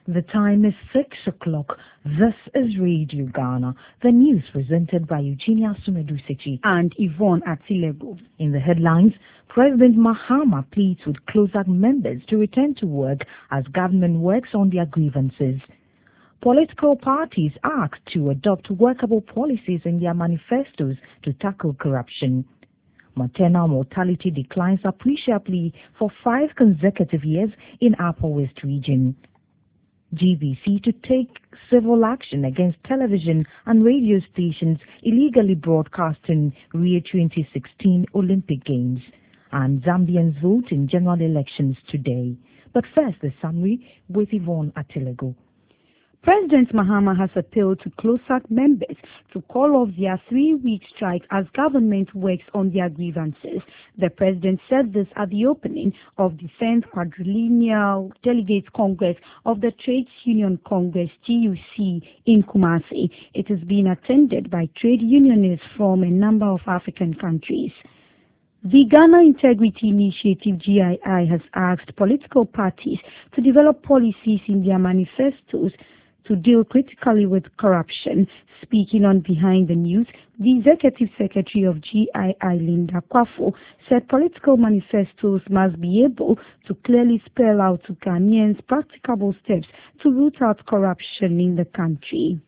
The time is 6 o'clock. This is Radio Ghana. The news presented by Eugenia Sumedusechi and Yvonne Atilego. In the headlines, President Mahama pleads with CLOSAC members to return to work as government works on their grievances. Political parties asked to adopt workable policies in their manifestos to tackle corruption. Maternal mortality declines appreciably for 5 consecutive years in Upper West Region. GBC to take civil action against television and radio stations illegally broadcasting Rio 2016 Olympic Games. And Zambians vote in general elections today. But first, the summary with Yvonne Atilego. President Mahama has appealed to CLOSAC members to call off their 3-week strike as government works on their grievances. The president said this at the opening of the 10th Quadrennial Delegates Congress of the Trades Union Congress (TUC) in Kumasi. It is being attended by trade unionists from a number of African countries. The Ghana Integrity Initiative (GII) has asked political parties to develop policies in their manifestos to deal critically with corruption. Speaking on Behind the News, the Executive Secretary of GII, Linda Kwafo, said political manifestos must be able to clearly spell out to Ghanaians practicable steps to root out corruption in the country.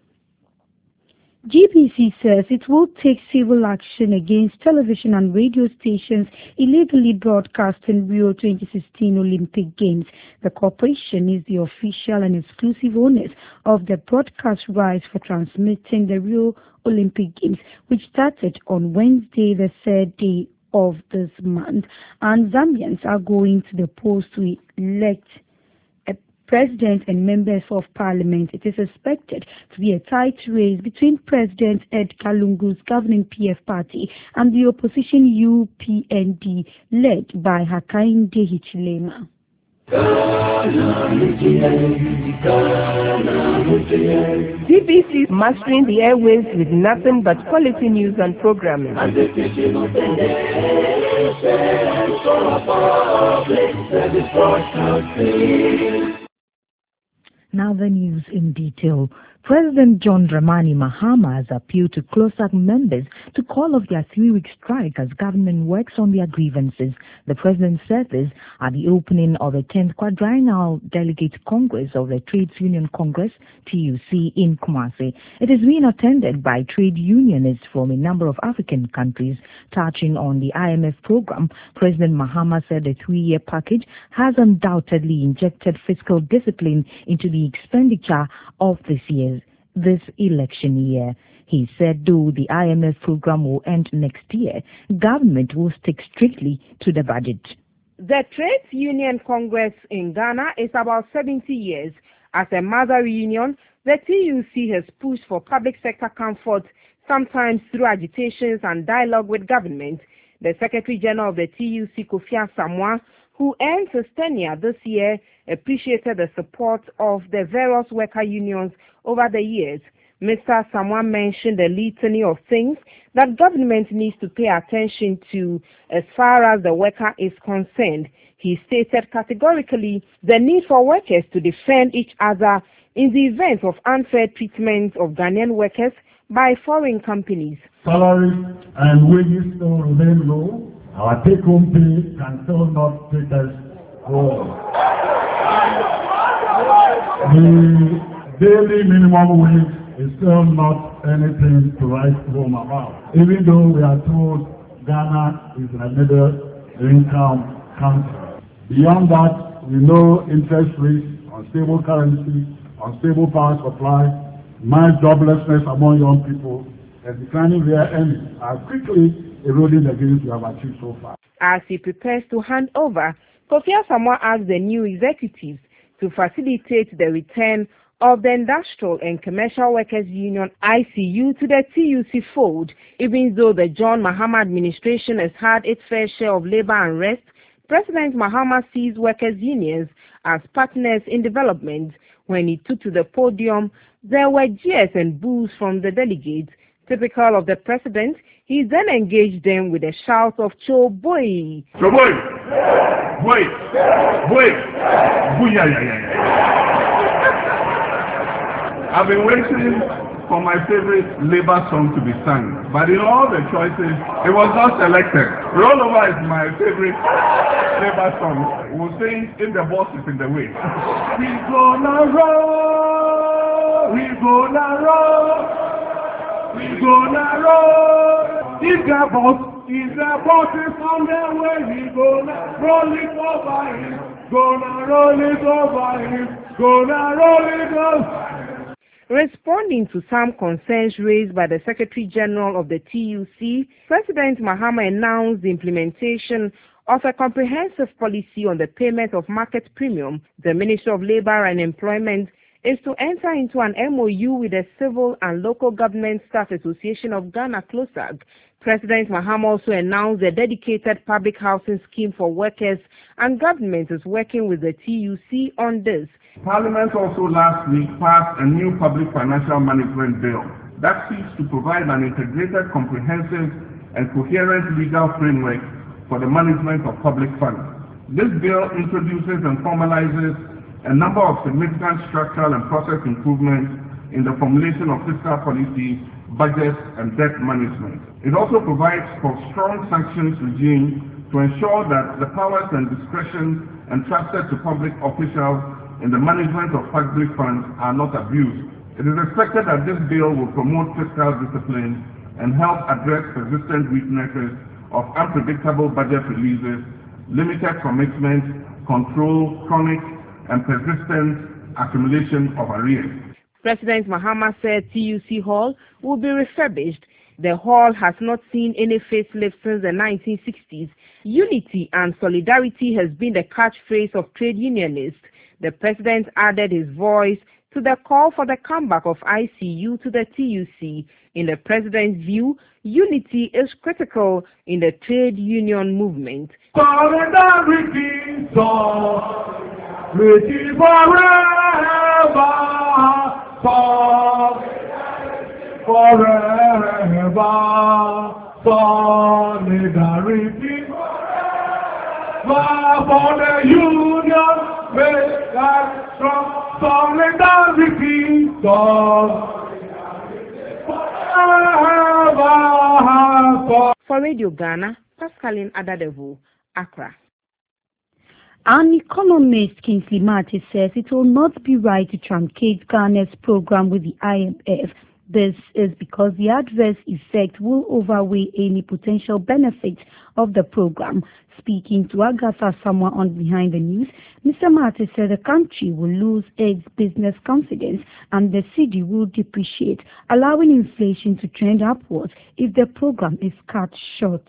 GBC says it will take civil action against television and radio stations illegally broadcasting Rio 2016 Olympic Games. The corporation is the official and exclusive owners of the broadcast rights for transmitting the Rio Olympic Games, which started on Wednesday, the 3rd day of this month. And Zambians are going to the polls to elect President and members of Parliament. It is expected to be a tight race between President Edgar Lungu's governing PF party and the opposition UPND led by Hakainde Hichilema. GBC is mastering the airwaves with nothing but quality news and programming. Now the news in detail. President John Dramani Mahama has appealed to CLOSAC members to call off their 3-week strike as government works on their grievances. The president said this at the opening of the 10th Quadrennial Delegates Congress of the Trades Union Congress (TUC) in Kumasi. It is being attended by trade unionists from a number of African countries. Touching on the IMF program, President Mahama said the 3-year package has undoubtedly injected fiscal discipline into the expenditure of this election year. He said though the IMF program will end next year, government will stick strictly to the budget. The Trades Union Congress in Ghana is about 70 years. As a mother union, the TUC has pushed for public sector comfort, sometimes through agitations and dialogue with government. The Secretary General of the TUC, Kofi Asamoah, who ends his tenure this year, appreciated the support of the various worker unions over the years. Mr. Asamoah mentioned a litany of things that government needs to pay attention to as far as the worker is concerned. He stated categorically the need for workers to defend each other in the event of unfair treatment of Ghanaian workers by foreign companies. Salaries and wages still remain low. Our take-home pay can still not take us home. The daily minimum wage is still not anything to write home about. Even though we are told Ghana is a middle-income country. Beyond that, we know interest rates, unstable currency, unstable power supply, mass joblessness among young people, and declining real earnings are quickly eroding the gains we have achieved so far. As he prepares to hand over, Kofi Asamoah asked the new executives to facilitate the return of the Industrial and Commercial Workers Union (ICU) to the TUC fold. Even though the John Mahama administration has had its fair share of labor unrest, President Mahama sees workers' unions as partners in development. When he took to the podium, there were jeers and boos from the delegates. Typical of the president, he then engaged them with a shout of "Cho boy! Cho boy! Boy! Boy! Booyah! I've been waiting for my favorite Labour song to be sung, but in all the choices, it was not selected. Rollover is my favorite Labour song. We'll sing If the Boss is in the Way. We gonna roll, we gonna roll, we gonna roll. If the boss is on the way, we gonna roll it over him, gonna roll it over him, gonna roll it over. Responding to some concerns raised by the Secretary General of the TUC, President Mahama announced the implementation of a comprehensive policy on the payment of market premium. The Ministry of Labour and Employment is to enter into an MOU with the Civil and Local Government Staff Association of Ghana, CLOSAG. President Mahama also announced a dedicated public housing scheme for workers, and government is working with the TUC on this. Parliament also last week passed a new public financial management bill that seeks to provide an integrated, comprehensive and coherent legal framework for the management of public funds. This bill introduces and formalizes a number of significant structural and process improvements in the formulation of fiscal policy, budget and debt management. It also provides for strong sanctions regime to ensure that the powers and discretion entrusted to public officials in the management of public funds are not abused. It is expected that this bill will promote fiscal discipline and help address persistent weaknesses of unpredictable budget releases, limited commitment, control, chronic and persistent accumulation of arrears. President Mahama said TUC Hall will be refurbished. The hall has not seen any facelift since the 1960s. Unity and solidarity has been the catchphrase of trade unionists. The president added his voice to the call for the comeback of ICU to the TUC. In the president's view, unity is critical in the trade union movement. Solidarity, solidarity forever, forever, solidarity for the union, make us strong, solidarity, forever. For Radio Ghana, Pascaline Adadevu, Accra. An economist, Kingsley Marty, says it will not be right to truncate Ghana's program with the IMF. This is because the adverse effect will outweigh any potential benefits of the program. Speaking to Agatha Samoa on Behind the News, Mr. Marty said the country will lose its business confidence and the cedi will depreciate, allowing inflation to trend upwards if the program is cut short.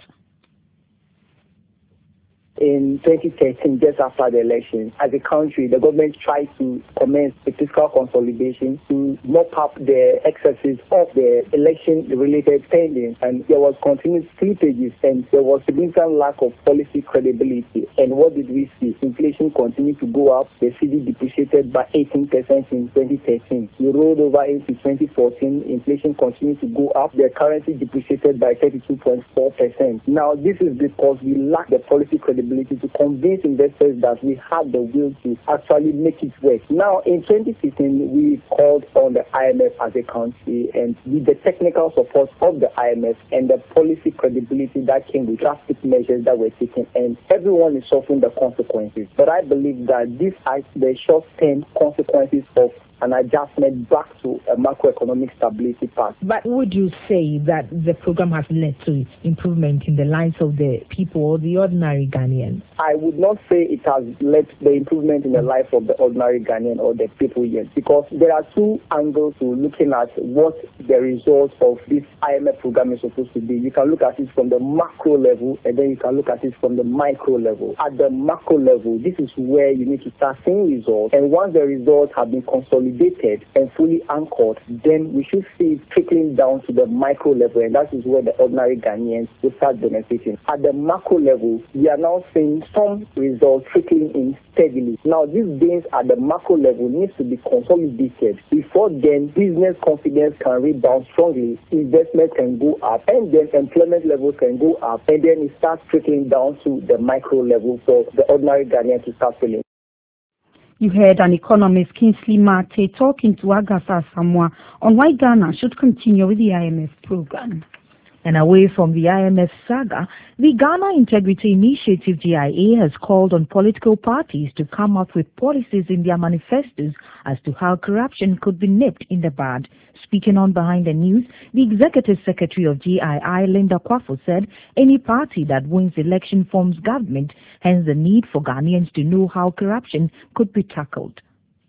In 2013, just after the election, as a country, the government tried to commence the fiscal consolidation to mop up the excesses of the election-related spending, and there was continued slippages, and there was significant lack of policy credibility. And what did we see? Inflation continued to go up. The cedi depreciated by 18% in 2013. We rolled over into 2014. Inflation continued to go up. The currency depreciated by 32.4%. Now, this is because we lack the policy credibility to convince investors that we have the will to actually make it work. Now, in 2015, we called on the IMF as a country, and with the technical support of the IMF and the policy credibility that came with drastic measures that were taken, and everyone is suffering the consequences. But I believe that these are the short-term consequences of an adjustment back to a macroeconomic stability path. But would you say that the program has led to improvement in the lives of the people or the ordinary Ghanaians? I would not say it has led to the improvement in the life of the ordinary Ghanaian or the people yet, because there are two angles to looking at what the results of this IMF program is supposed to be. You can look at it from the macro level, and then you can look at it from the micro level. At the macro level, this is where you need to start seeing results, and once the results have been consolidated and fully anchored, then we should see it trickling down to the micro level, and that is where the ordinary Ghanaians will start benefiting. At the macro level, we are now seeing some results trickling in steadily. Now, these gains at the macro level needs to be consolidated. Before then, business confidence can rebound strongly, investment can go up, and then employment levels can go up, and then it starts trickling down to the micro level for the ordinary Ghanaian to start feeling. You heard an economist, Kingsley Mate, talking to Agatha Samoa on why Ghana should continue with the IMF program. And away from the IMF saga, the Ghana Integrity Initiative GIA has called on political parties to come up with policies in their manifestos as to how corruption could be nipped in the bud. Speaking on Behind the News, the Executive Secretary of GII, Linda Kwafo, said any party that wins election forms government, hence the need for Ghanaians to know how corruption could be tackled.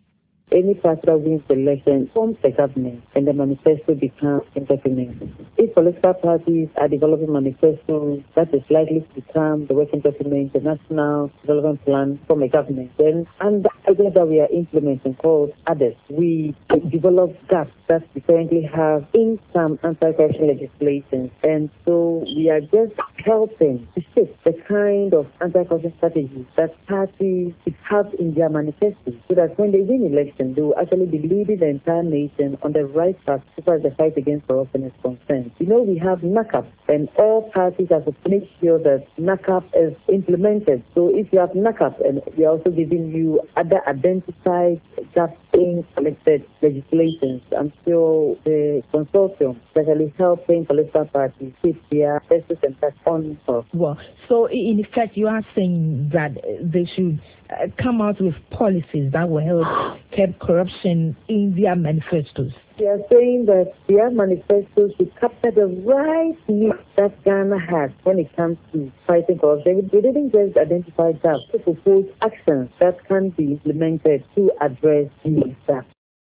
Any party that wins the election forms the government and the manifesto becomes implemented. If political parties are developing manifestos that is likely to become the working document, the national development plan from a government, then under the idea that we are implementing called others, we develop gaps that we currently have in some anti-corruption legislation. And so we are just helping to shape the kind of anti-corruption strategies that parties have in their manifestos so that when they win elections, they will actually be leading the entire nation on the right path as far as the fight against corruption is concerned. You know, we have NACAP, and all parties have to make sure that NACAP is implemented. So if you have NACAP, and we are also giving you other identified gaps in selected legislation, I'm sure the consortium especially helping political parties keep their justice and tax on top. Well, so in effect, you are saying that they should come out with policies that will help curb corruption in their manifestos. They are saying that their manifestos should capture the right needs that Ghana has when it comes to fighting corruption. They didn't just identify gaps, they propose actions that can be implemented to address these gaps.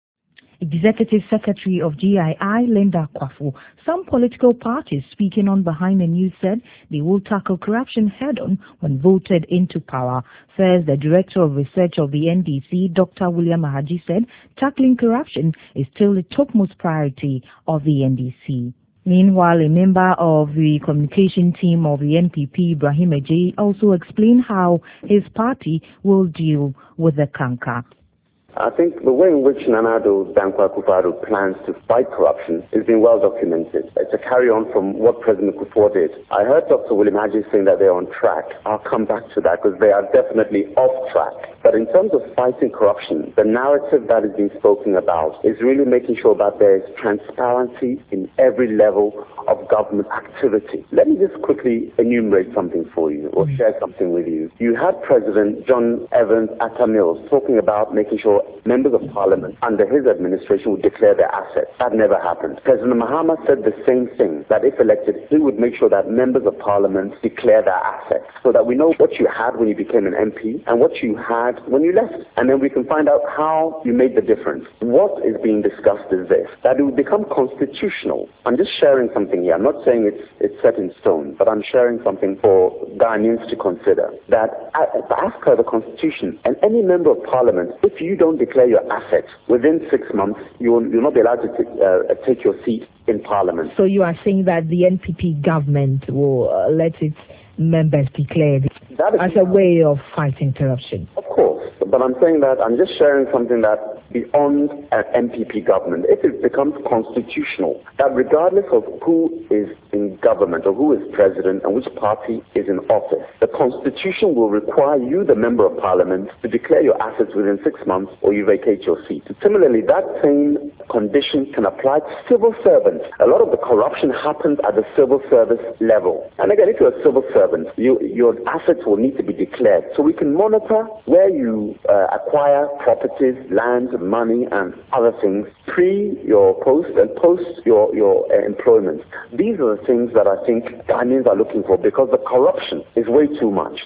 Executive Secretary of GII, Linda Kwafo. Some political parties speaking on Behind the News said they will tackle corruption head-on when voted into power. First, the Director of Research of the NDC, Dr. William Ahaji, said tackling corruption is still the topmost priority of the NDC. Meanwhile, a member of the communication team of the NPP, Ibrahim Ajay, also explained how his party will deal with the canker. I think the way in which Nana Addo Dankwa Akufo-Addo plans to fight corruption is being well documented. It's a carry-on from what President Kufuor did. I heard Dr. William Ahaji saying that they're on track. I'll come back to that because they are definitely off track. But in terms of fighting corruption, the narrative that is being spoken about is really making sure that there is transparency in every level of government activity. Let me just quickly enumerate something for you or share something with you. You had President John Evans Atta Mills talking about making sure members of parliament under his administration would declare their assets. That never happened. President Mahama said the same thing, that if elected, he would make sure that members of parliament declare their assets so that we know what you had when you became an MP and what you had when you left. And then we can find out how you made the difference. What is being discussed is this, that it would become constitutional. I'm just sharing something here. I'm not saying it's set in stone, but I'm sharing something for Ghanaians to consider. That as per the Constitution, and any member of parliament, if you don't declare your assets within 6 months, you'll not be allowed to take your seat in parliament. So you are saying that the NPP government will let its members declare as a way of fighting corruption? Of course, but I'm saying that I'm just sharing something that beyond an MPP government, if it becomes constitutional, that regardless of who is in government or who is president and which party is in office, the Constitution will require you, the member of parliament, to declare your assets within 6 months or you vacate your seat. Similarly, that same condition can apply to civil servants. A lot of the corruption happens at the civil service level. And again, if you're a civil servant, your assets will need to be declared. So we can monitor where you acquire properties, land, money, and other things pre your post and post your employment. These are the things that I think Ghanaians are looking for because the corruption is way too much.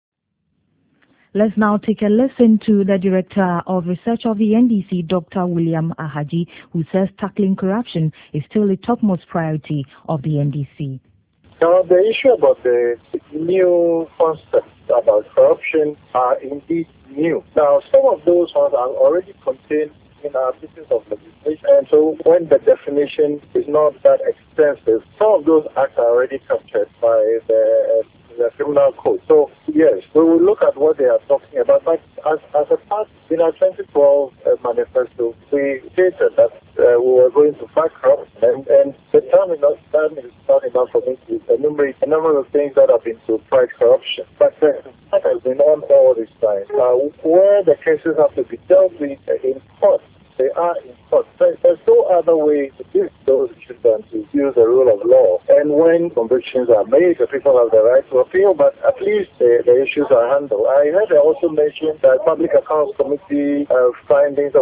Let's now take a listen to the Director of Research of the NDC, Dr. William Ahaji, who says tackling corruption is still the topmost priority of the NDC. Now, the issue about the new concepts about corruption are indeed new. Now, some of those ones are already contained in our pieces of legislation, and so when the definition is not that extensive, some of those acts are already captured by the the criminal code. So, yes, we will look at what they are talking about. But as a part in our 2012 manifesto, we stated that we were going to fight corruption, and the time is not enough for me to enumerate a number of things that have been to fight corruption. But that has been on all this time. Where the cases have to be dealt with in court, they are in court. There's no other way to deal with those issues than to use the rule of law. And when convictions are made, the people have the right to appeal, but at least the issues are handled. I heard also mention that Public Accounts Committee findings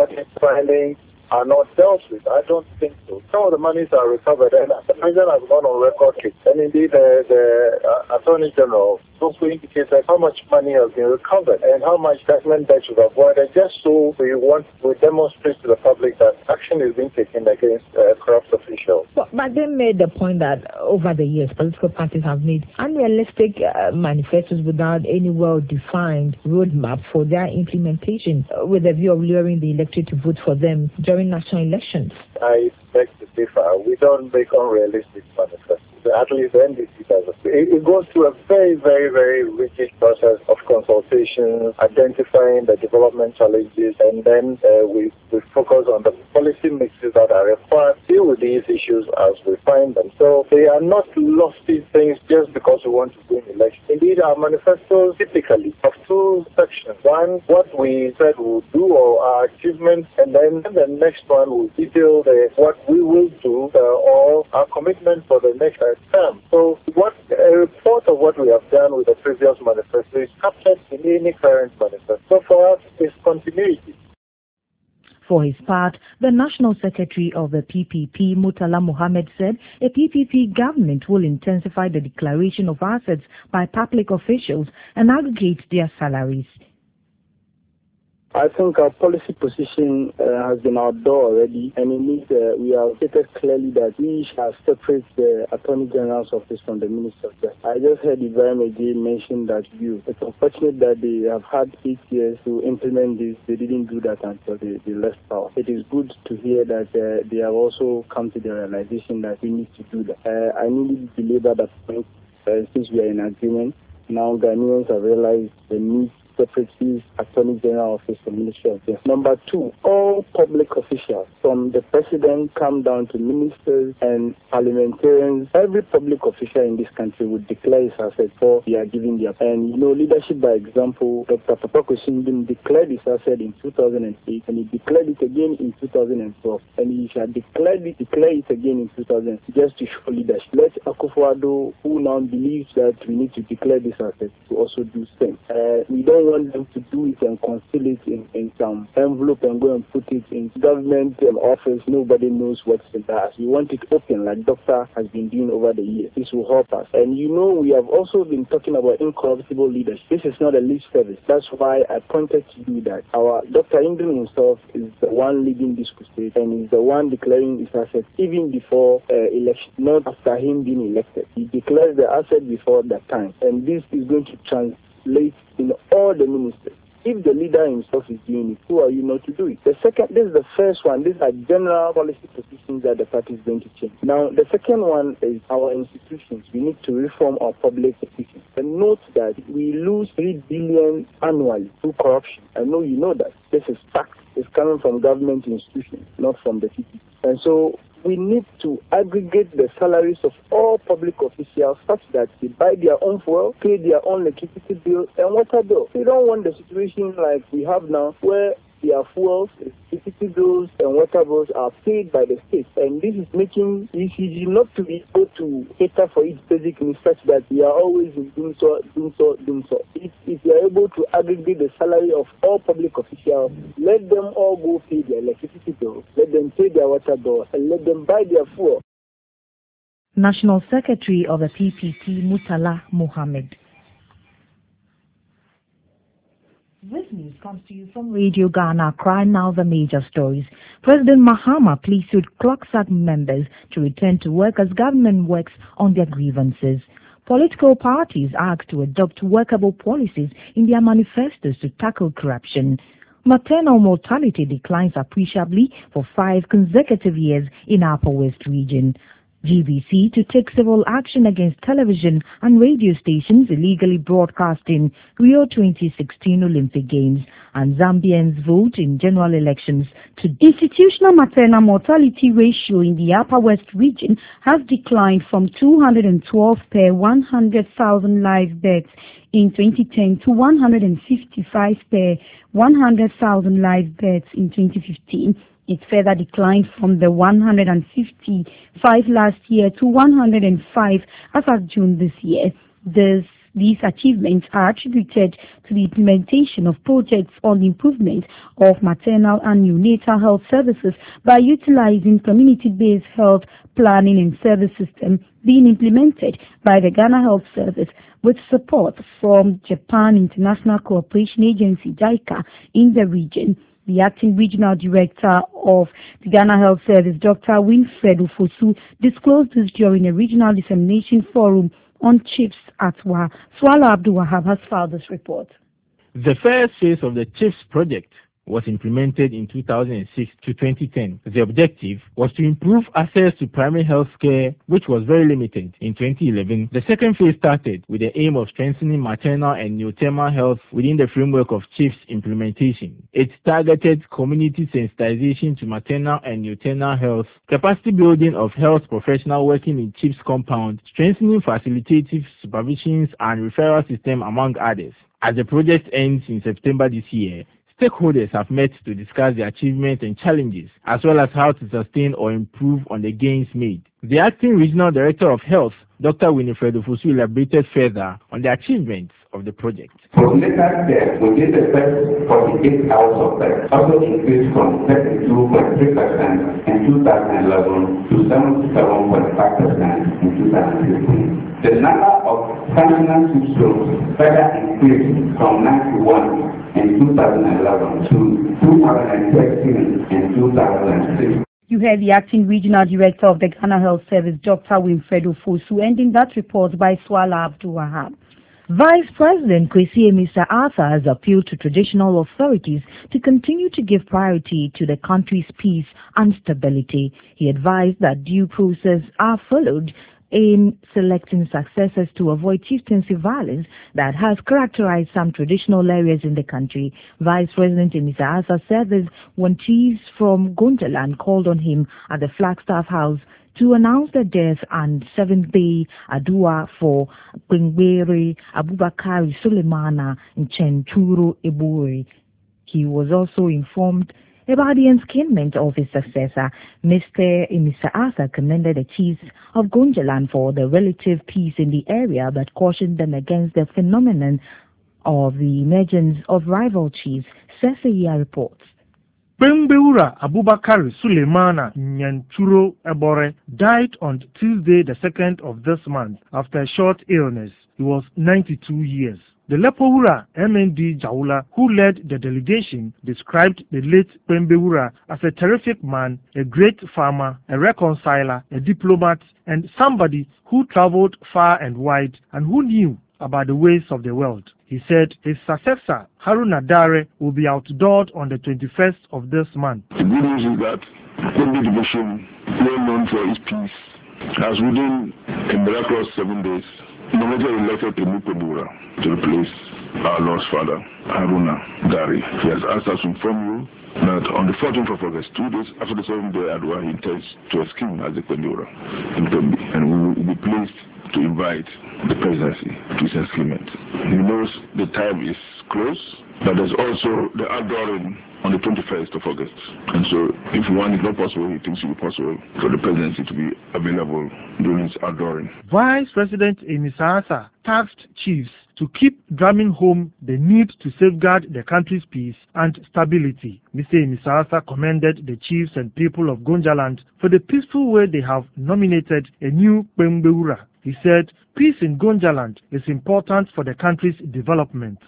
are not dealt with. I don't think so. Some of the monies are recovered, and the president has gone on record, and indeed the Attorney General also indicates how much money has been recovered and how much government debt should avoided, just so we demonstrate to the public that action is being taken against corrupt officials. But they made the point that over the years, political parties have made unrealistic manifestos without any well-defined roadmap for their implementation, with a view of luring the electorate to vote for them during national elections. I beg to differ. We don't make unrealistic manifestos. At least the NDC does. It goes through a very, very, very rigid process of consultation, identifying the development challenges, and then we focus on the policy mixes that are required to deal with these issues as we find them. So they are not lofty things just because we want to win elections. Indeed, our manifestos typically have two sections. One, what we said we'll do or our achievements, and then the next one will detail what we will do or our commitment for the next term. So a report of what we have done with the previous manifesto is captured in any current manifesto. So for us, it's continuity. For his part, the National Secretary of the PPP, Murtala Mohammed, said a PPP government will intensify the declaration of assets by public officials and aggregate their salaries. I think our policy position has been outdoor already, and we have stated clearly that we shall separate the Attorney General's office from the Minister of Justice. I just heard Ibrahim again mention that view. It's unfortunate that they have had 8 years to implement this. They didn't do that until they left power. It is good to hear that they have also come to the realization that we need to do that. I need to belabor that point since we are in agreement. Now Ghanaians have realized the need separate Attorney General Office and Ministry of Justice. Number 2, all public officials, from the President come down to ministers and parliamentarians, every public official in this country would declare his asset before they are giving their. And leadership by example. Dr. Papa Kosindim declared his asset in 2008, and he declared it again in 2012, and he shall declare it again in 2000, just to show leadership. Let Akufo-Addo, who now believes that we need to declare this asset, to also do the same. We don't want them to do it and conceal it in some envelope and go and put it in government office. Nobody knows what's in that. We want it open, like Doctor has been doing over the years. This will help us. And we have also been talking about incorruptible leadership. This is not a lip service. That's why I pointed to you that our Dr. Indrim himself is the one leading this crusade, and is the one declaring his asset even before election, not after him being elected. He declares the asset before that time, and this is going to translate in all the ministers. If the leader himself is doing it, who are you not to do it? This is the first one. These are general policy positions that the party is going to change. Now, the second one is our institutions. We need to reform our public institutions. And note that we lose 3 billion annually through corruption. I know you know that. This is fact. It's coming from government institutions, not from the city. And so we need to aggregate the salaries of all public officials such that they buy their own fuel, pay their own electricity bill and water bill. We don't want the situation like we have now where their fuels, electricity bills and water bills are paid by the state. And this is making ECG not to be able to cater for its basic needs such that we are always in doing so. If you are able to aggregate the salary of all public officials, let them all go pay their electricity bill, let them pay their water bill, and let them buy their fuel. National Secretary of the PPP, Murtala Mohammed. This news comes to you from Radio Ghana. Accra. Now the major stories. President Mahama pleads with CLOCSAG members to return to work as government works on their grievances. Political parties asked to adopt workable policies in their manifestos to tackle corruption. Maternal mortality declines appreciably for 5 consecutive years in Upper West region. GBC to take civil action against television and radio stations illegally broadcasting Rio 2016 Olympic Games, and Zambians vote in general elections to... Institutional maternal mortality ratio in the Upper West region has declined from 212 per 100,000 live births in 2010 to 155 per 100,000 live births in 2015. It further declined from the 155 last year to 105 as of June this year. These achievements are attributed to the implementation of projects on the improvement of maternal and neonatal health services by utilizing community-based health planning and service system being implemented by the Ghana Health Service with support from Japan International Cooperation Agency JICA in the region. The acting regional director of the Ghana Health Service, Dr. Winfred Ufosu, disclosed this during a regional dissemination forum on CHIPS at WA. Swala Abdul Wahab has filed this report. The first phase of the CHIPS project was implemented in 2006 to 2010. The objective was to improve access to primary health care, which was very limited. In 2011, the second phase started with the aim of strengthening maternal and neonatal health within the framework of CHIPS implementation. It targeted community sensitization to maternal and neonatal health, capacity building of health professionals working in CHIPS compound, strengthening facilitative supervisions and referral system, among others. As the project ends in September this year, stakeholders have met to discuss the achievements and challenges, as well as how to sustain or improve on the gains made. The acting regional director of health, Dr. Winifred Ufosu, elaborated further on the achievements of the project. Postnatal care within the first 48 hours of birth also increased from 32.3% in 2011 to 77.5% in 2015. The number of functional systems further increased from 91 in 2011 to 213 in 2006. You heard the acting regional director of the Ghana Health Service, Dr. Winfred Ufosu, ending that report by Swala Abdul Wahab. Vice President Kwesi Amissah-Arthur has appealed to traditional authorities to continue to give priority to the country's peace and stability. He advised that due process are followed in selecting successors to avoid chieftaincy violence that has characterized some traditional areas in the country. Vice President Amissah-Arthur said this when chiefs from Gonjaland called on him at the Flagstaff House to announce the death and seventh-day Adua for Kwengbere Abubakar Sulemana Nchenturo Ebure. He was also informed about the enskinment of his successor. Mr. Amissah-Arthur commended the chiefs of Gonjaland for the relative peace in the area, but cautioned them against the phenomenon of the emergence of rival chiefs. Cecilia reports. Kwengbere Abubakar Sulemana Nchenturo Ebure died on Tuesday, the 2nd of this month, after a short illness. He was 92 years. The Lepowura MND Jaula, who led the delegation, described the late Kwengbere as a terrific man, a great farmer, a reconciler, a diplomat, and somebody who traveled far and wide and who knew about the ways of the world. He said his successor, Haruna Dare, will be outdoored on the 21st of this month. The good news is that Kwengbere division, well known for its peace, has within a miraculous 7 days nominated elected a new Kwengbere to replace our lost father, Haruna Dare. He has asked us to inform you that on the 14th of August, 2 days after the 7th-day Adwa, he intends to scheme as a Kwengbere in Pembe, and we will be pleased to invite the presidency to his enskillment. He knows the time is close, but there's also the outdooring on the 21st of August. And so if one is not possible, he thinks it will be possible for the presidency to be available during his outdooring. Vice President Amissah-Arthur tasked chiefs to keep drumming home the need to safeguard the country's peace and stability. Mr. Amissah-Arthur commended the chiefs and people of Gonjaland for the peaceful way they have nominated a new Kwengbere. He said, peace in Gonjaland is important for the country's development.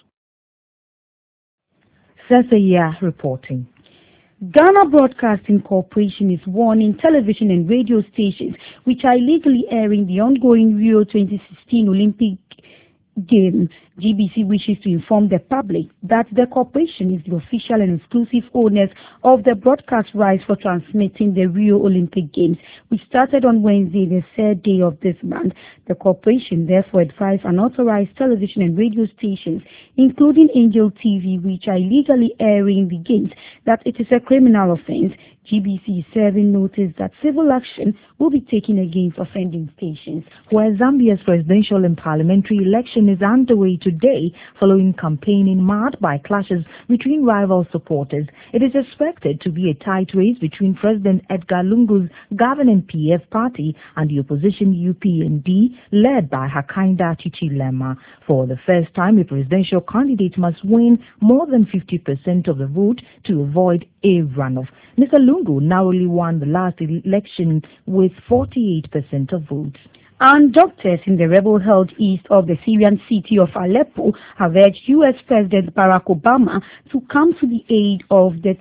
Cecilia reporting. Ghana Broadcasting Corporation is warning television and radio stations which are illegally airing the ongoing Rio 2016 Olympic Games GBC wishes to inform the public that the corporation is the official and exclusive owners of the broadcast rights for transmitting the Rio Olympic Games, which started on Wednesday, the 3rd day of this month. The corporation therefore advised unauthorized television and radio stations, including Angel TV, which are illegally airing the games, that it is a criminal offense. GBC is serving notice that civil action will be taken against offending stations. Where Zambia's presidential and parliamentary election is underway today, following campaigning marred by clashes between rival supporters, it is expected to be a tight race between President Edgar Lungu's governing PF party and the opposition UPND, led by Hakainde Hichilema. For the first time, a presidential candidate must win more than 50% of the vote to avoid a runoff. Mr. Lungu narrowly won the last election with 48% of votes. And doctors in the rebel-held east of the Syrian city of Aleppo have urged U.S. President Barack Obama to come to the aid of the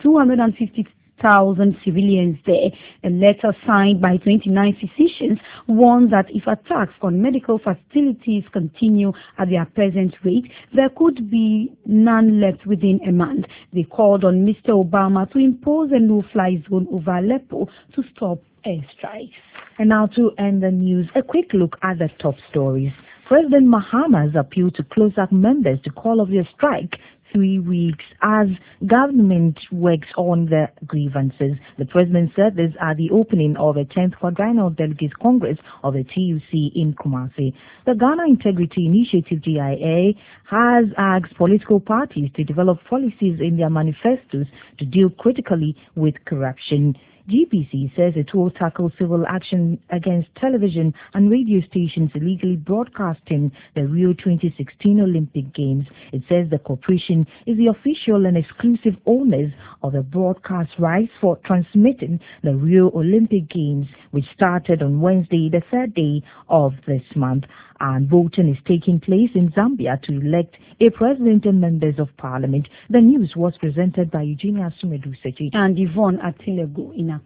250,000 civilians there. A letter signed by 29 physicians warns that if attacks on medical facilities continue at their present rate, there could be none left within a month. They called on Mr. Obama to impose a no-fly zone over Aleppo to stop airstrikes. And now to end the news, a quick look at the top stories. President Mahama has appealed to CLOSAC members to call off their strike 3 weeks as government works on the grievances. The president said this at the opening of a 10th Quadrennial Delegates Congress of the TUC in Kumasi. The Ghana Integrity Initiative GIA has asked political parties to develop policies in their manifestos to deal critically with corruption. GBC says it will tackle civil action against television and radio stations illegally broadcasting the Rio 2016 Olympic Games. It says the corporation is the official and exclusive owners of the broadcast rights for transmitting the Rio Olympic Games, which started on Wednesday, the 3rd day of this month. And voting is taking place in Zambia to elect a president and members of parliament. The news was presented by Eugenia Sumedu Sechi and Yvonne Atilego in